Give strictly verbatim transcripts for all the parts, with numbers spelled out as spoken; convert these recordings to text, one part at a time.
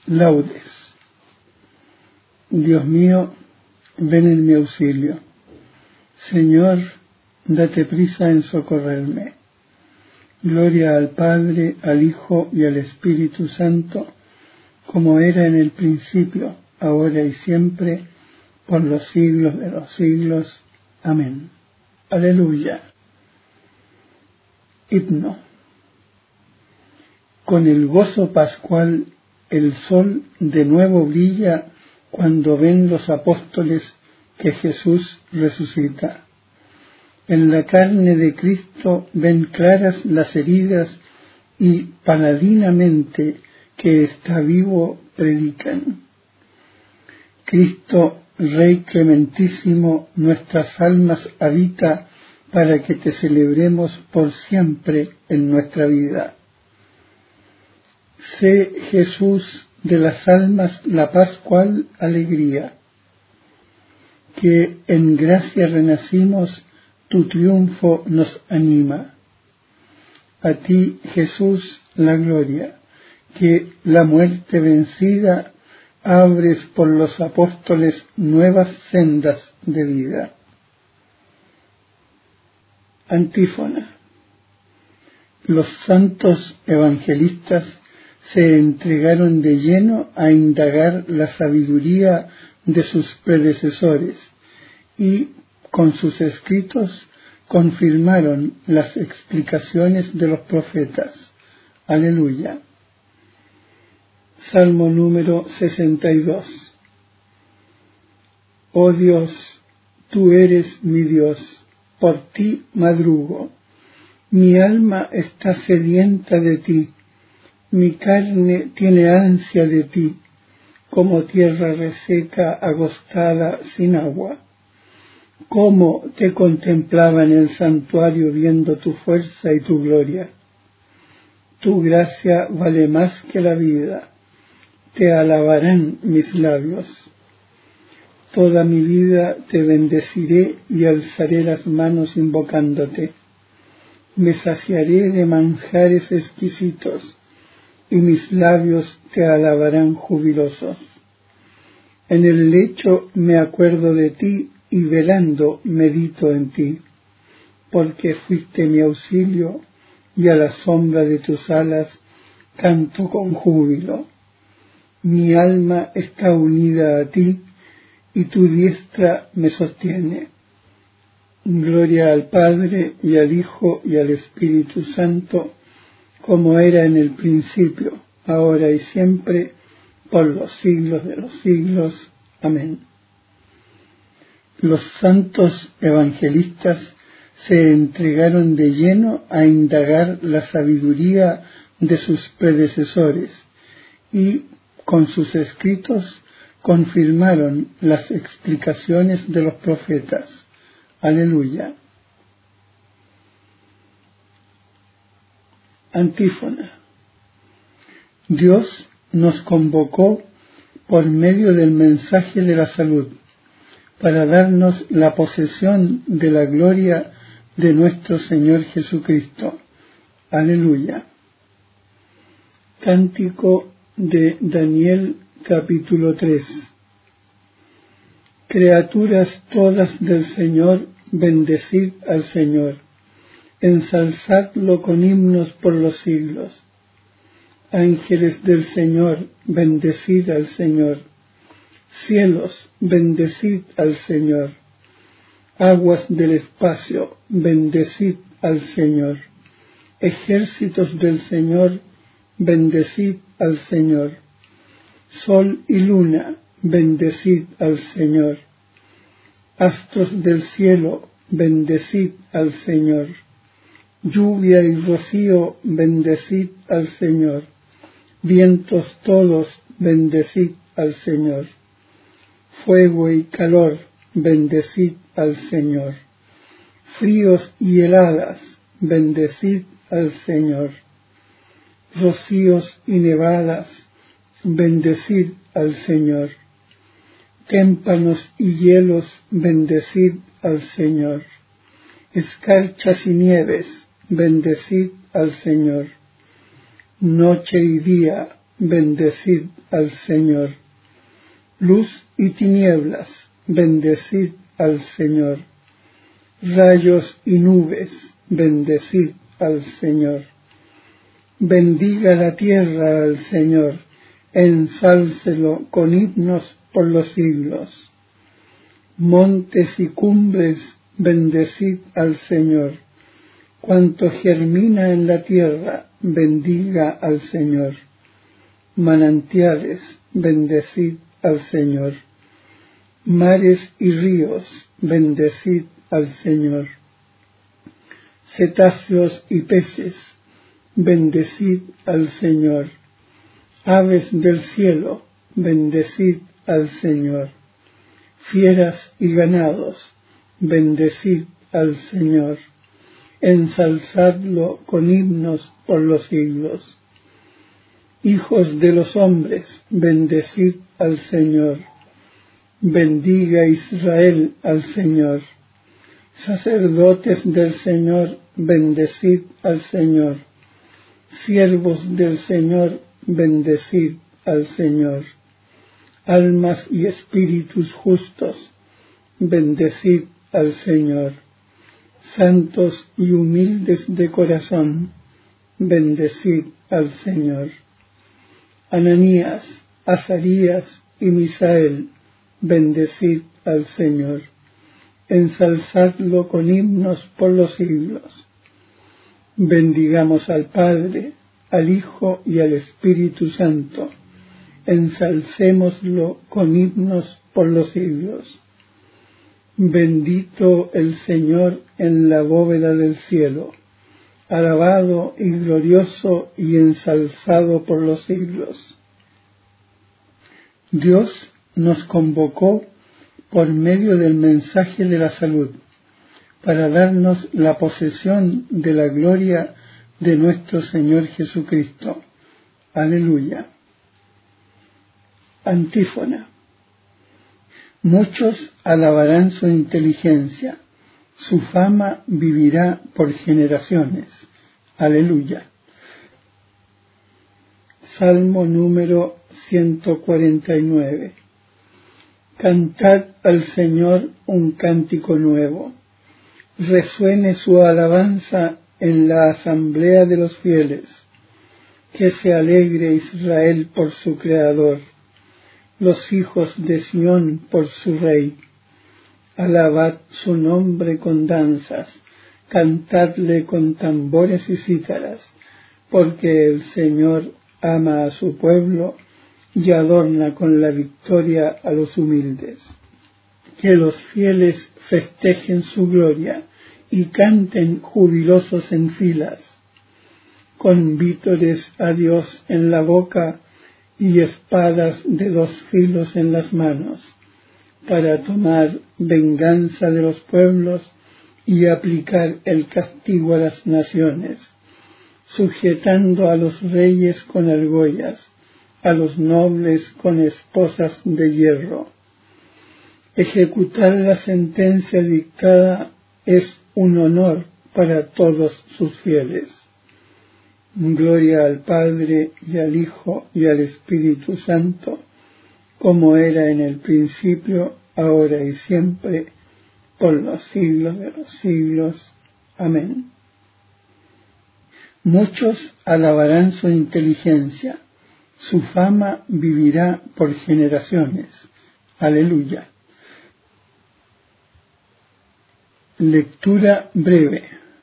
Laudes. Dios mío, ven en mi auxilio. Señor, date prisa en socorrerme. Gloria al Padre, al Hijo y al Espíritu Santo, como era en el principio, ahora y siempre, por los siglos de los siglos. Amén. Aleluya. Himno. Con el gozo pascual el sol de nuevo brilla cuando ven los apóstoles que Jesús resucita. En la carne de Cristo ven claras las heridas y paladinamente que está vivo predican. Cristo, Rey clementísimo, nuestras almas habita para que te celebremos por siempre en nuestra vida. Sé, Jesús, de las almas la pascual alegría, que en gracia renacimos, tu triunfo nos anima. A ti, Jesús, la gloria, que la muerte vencida abres por los apóstoles nuevas sendas de vida. Antífona. Los santos evangelistas se entregaron de lleno a indagar la sabiduría de sus predecesores y, con sus escritos, confirmaron las explicaciones de los profetas. Aleluya. Salmo número sesenta y dos. Oh Dios, tú eres mi Dios, por ti madrugo. Mi alma está sedienta de ti, mi carne tiene ansia de ti, como tierra reseca agostada sin agua. Cómo te contemplaba en el santuario viendo tu fuerza y tu gloria. Tu gracia vale más que la vida, te alabarán mis labios. Toda mi vida te bendeciré y alzaré las manos invocándote. Me saciaré de manjares exquisitos, y mis labios te alabarán jubilosos. En el lecho me acuerdo de ti, y velando medito en ti, porque fuiste mi auxilio, y a la sombra de tus alas canto con júbilo. Mi alma está unida a ti, y tu diestra me sostiene. Gloria al Padre, y al Hijo, y al Espíritu Santo, como era en el principio, ahora y siempre, por los siglos de los siglos. Amén. Los santos evangelistas se entregaron de lleno a indagar la sabiduría de sus predecesores y, con sus escritos, confirmaron las explicaciones de los profetas. Aleluya. Antífona. Dios nos convocó por medio del mensaje de la salud para darnos la posesión de la gloria de nuestro Señor Jesucristo. Aleluya. Cántico de Daniel, capítulo tres. Criaturas todas del Señor, bendecid al Señor. Ensalzadlo con himnos por los siglos. Ángeles del Señor, bendecid al Señor. Cielos, bendecid al Señor. Aguas del espacio, bendecid al Señor. Ejércitos del Señor, bendecid al Señor. Sol y luna, bendecid al Señor. Astros del cielo, bendecid al Señor. Lluvia y rocío, bendecid al Señor. Vientos todos, bendecid al Señor. Fuego y calor, bendecid al Señor. Fríos y heladas, bendecid al Señor. Rocíos y nevadas, bendecid al Señor. Témpanos y hielos, bendecid al Señor. Escarchas y nieves, bendecid al Señor. Noche y día, bendecid al Señor. Luz y tinieblas, bendecid al Señor. Rayos y nubes, bendecid al Señor. Bendiga la tierra al Señor, ensálcelo con himnos por los siglos. Montes y cumbres, bendecid al Señor. Cuanto germina en la tierra, bendiga al Señor. Manantiales, bendecid al Señor. Mares y ríos, bendecid al Señor. Cetáceos y peces, bendecid al Señor. Aves del cielo, bendecid al Señor. Fieras y ganados, bendecid al Señor. Ensalzadlo con himnos por los siglos. Hijos de los hombres, bendecid al Señor. Bendiga Israel al Señor. Sacerdotes del Señor, bendecid al Señor. Siervos del Señor, bendecid al Señor. Almas y espíritus justos, bendecid al Señor. Santos y humildes de corazón, bendecid al Señor. Ananías, Azarías y Misael, bendecid al Señor. Ensalzadlo con himnos por los siglos. Bendigamos al Padre, al Hijo y al Espíritu Santo. Ensalcémoslo con himnos por los siglos. Bendito el Señor en la bóveda del cielo, alabado y glorioso y ensalzado por los siglos. Dios nos convocó por medio del mensaje de la salud, para darnos la posesión de la gloria de nuestro Señor Jesucristo. Aleluya. Antífona. Muchos alabarán su inteligencia, su fama vivirá por generaciones. Aleluya. Salmo número ciento cuarenta y nueve. Cantad al Señor un cántico nuevo. Resuene su alabanza en la asamblea de los fieles. Que se alegre Israel por su Creador, los hijos de Sión por su Rey. Alabad su nombre con danzas, cantadle con tambores y cítaras, porque el Señor ama a su pueblo y adorna con la victoria a los humildes. Que los fieles festejen su gloria y canten jubilosos en filas, con vítores a Dios en la boca y espadas de dos filos en las manos, para tomar venganza de los pueblos y aplicar el castigo a las naciones, sujetando a los reyes con argollas, a los nobles con esposas de hierro. Ejecutar la sentencia dictada es un honor para todos sus fieles. Gloria al Padre y al Hijo y al Espíritu Santo, como era en el principio, ahora y siempre, por los siglos de los siglos. Amén. Muchos alabarán su inteligencia, su fama vivirá por generaciones. Aleluya. Lectura breve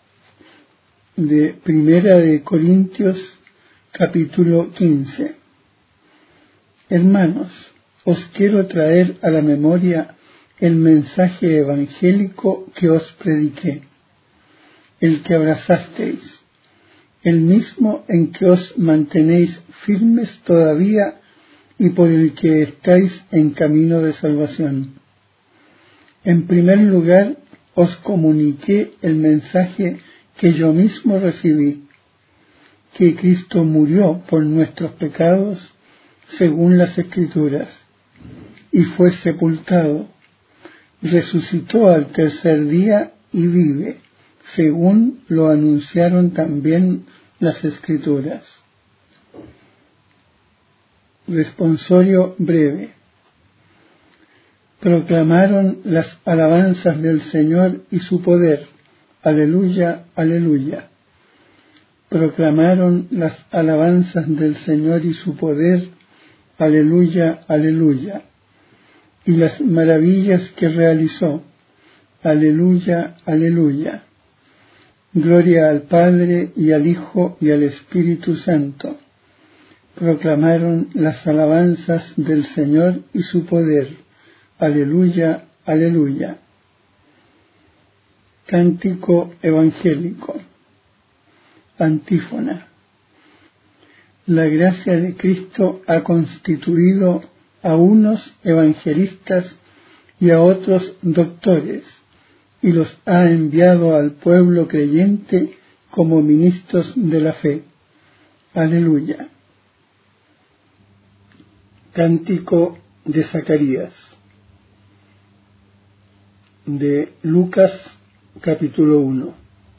de Primera de Corintios, capítulo quince. Hermanos, os quiero traer a la memoria el mensaje evangélico que os prediqué, el que abrazasteis, el mismo en que os mantenéis firmes todavía y por el que estáis en camino de salvación. En primer lugar, os comuniqué el mensaje que yo mismo recibí, que Cristo murió por nuestros pecados, según las Escrituras, y fue sepultado, resucitó al tercer día y vive, según lo anunciaron también las Escrituras. Responsorio breve. Proclamaron las alabanzas del Señor y su poder. Aleluya, aleluya. Proclamaron las alabanzas del Señor y su poder. Aleluya, aleluya. Y las maravillas que realizó. Aleluya, aleluya. Gloria al Padre y al Hijo y al Espíritu Santo. Proclamaron las alabanzas del Señor y su poder. Aleluya, aleluya. Cántico evangélico. Antífona. La gracia de Cristo ha constituido a unos evangelistas y a otros doctores, y los ha enviado al pueblo creyente como ministros de la fe. Aleluya. Cántico de Zacarías. De Lucas capítulo uno.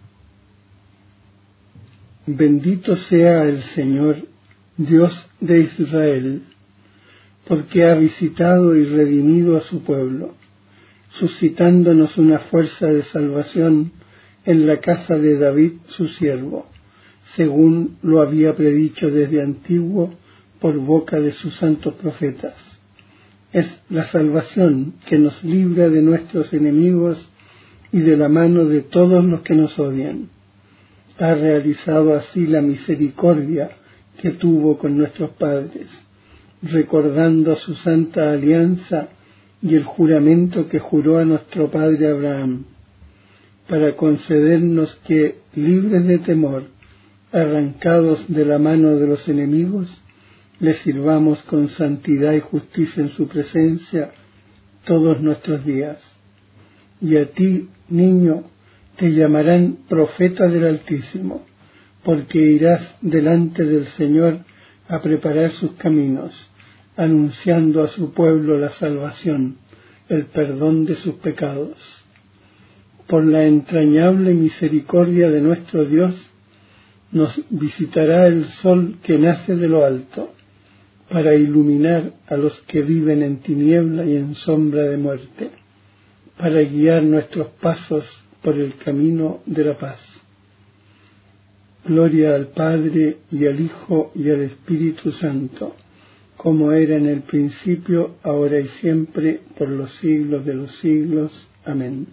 Bendito sea el Señor, Dios de Israel, porque ha visitado y redimido a su pueblo, suscitándonos una fuerza de salvación en la casa de David su siervo, según lo había predicho desde antiguo por boca de sus santos profetas. Es la salvación que nos libra de nuestros enemigos y de la mano de todos los que nos odian. Ha realizado así la misericordia que tuvo con nuestros padres, recordando su santa alianza y el juramento que juró a nuestro padre Abraham, para concedernos que, libres de temor, arrancados de la mano de los enemigos, le sirvamos con santidad y justicia en su presencia todos nuestros días. Y a ti, niño, te llamarán profeta del Altísimo, porque irás delante del Señor a preparar sus caminos, anunciando a su pueblo la salvación, el perdón de sus pecados. Por la entrañable misericordia de nuestro Dios, nos visitará el sol que nace de lo alto, para iluminar a los que viven en tiniebla y en sombra de muerte, para guiar nuestros pasos por el camino de la paz. Gloria al Padre y al Hijo y al Espíritu Santo, como era en el principio, ahora y siempre, por los siglos de los siglos. Amén.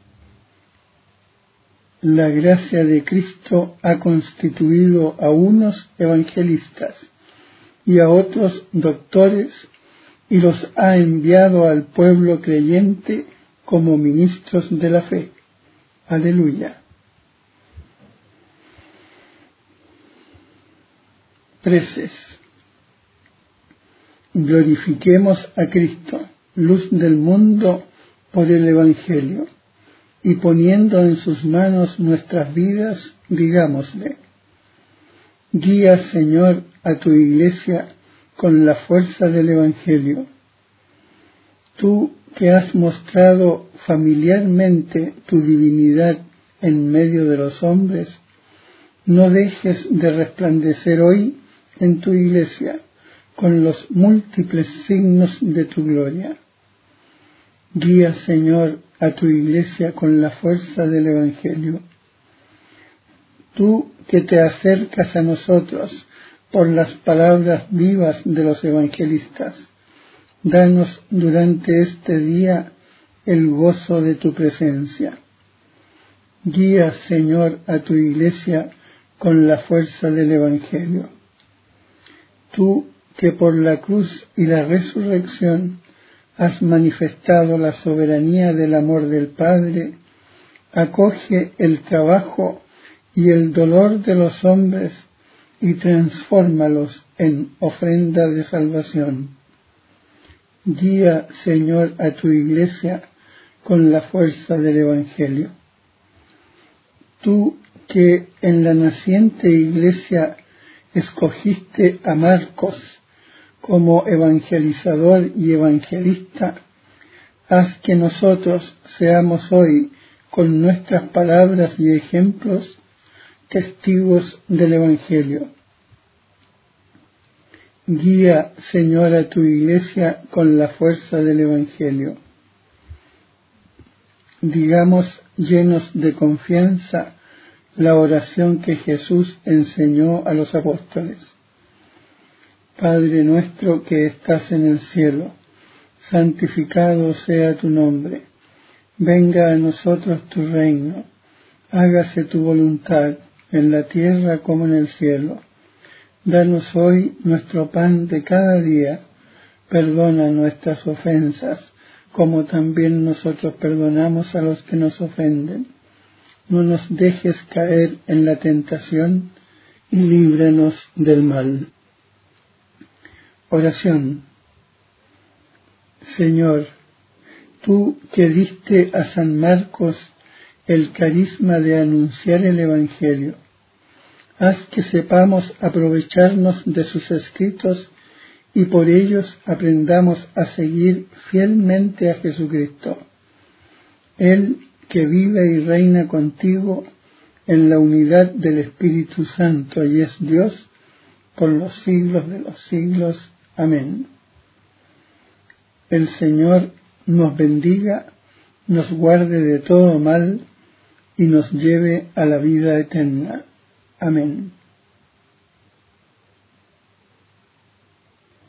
La gracia de Cristo ha constituido a unos evangelistas y a otros doctores, y los ha enviado al pueblo creyente como ministros de la fe. Aleluya. Preces. Glorifiquemos a Cristo, luz del mundo, por el Evangelio, y poniendo en sus manos nuestras vidas, digámosle: guía, Señor, a tu iglesia con la fuerza del Evangelio. Tú que has mostrado familiarmente tu divinidad en medio de los hombres, no dejes de resplandecer hoy en tu iglesia con los múltiples signos de tu gloria. Guía, Señor, a tu iglesia con la fuerza del Evangelio. Tú que te acercas a nosotros por las palabras vivas de los evangelistas, danos durante este día el gozo de tu presencia. Guía, Señor, a tu iglesia con la fuerza del Evangelio. Tú que por la cruz y la resurrección has manifestado la soberanía del amor del Padre, acoge el trabajo y el dolor de los hombres y transfórmalos en ofrenda de salvación. Guía, Señor, a tu iglesia con la fuerza del Evangelio. Tú que en la naciente iglesia escogiste a Marcos como evangelizador y evangelista, haz que nosotros seamos hoy, con nuestras palabras y ejemplos, testigos del Evangelio. Guía, Señor, a tu Iglesia con la fuerza del Evangelio. Digamos, llenos de confianza, la oración que Jesús enseñó a los apóstoles. Padre nuestro que estás en el cielo, santificado sea tu nombre. Venga a nosotros tu reino. Hágase tu voluntad, en la tierra como en el cielo. Danos hoy nuestro pan de cada día. Perdona nuestras ofensas, como también nosotros perdonamos a los que nos ofenden. No nos dejes caer en la tentación y líbranos del mal. Oración. Señor, tú que diste a San Marcos el carisma de anunciar el Evangelio, haz que sepamos aprovecharnos de sus escritos y por ellos aprendamos a seguir fielmente a Jesucristo. Él que vive y reina contigo en la unidad del Espíritu Santo y es Dios por los siglos de los siglos. Amén. El Señor nos bendiga, nos guarde de todo mal y nos lleve a la vida eterna. Amén.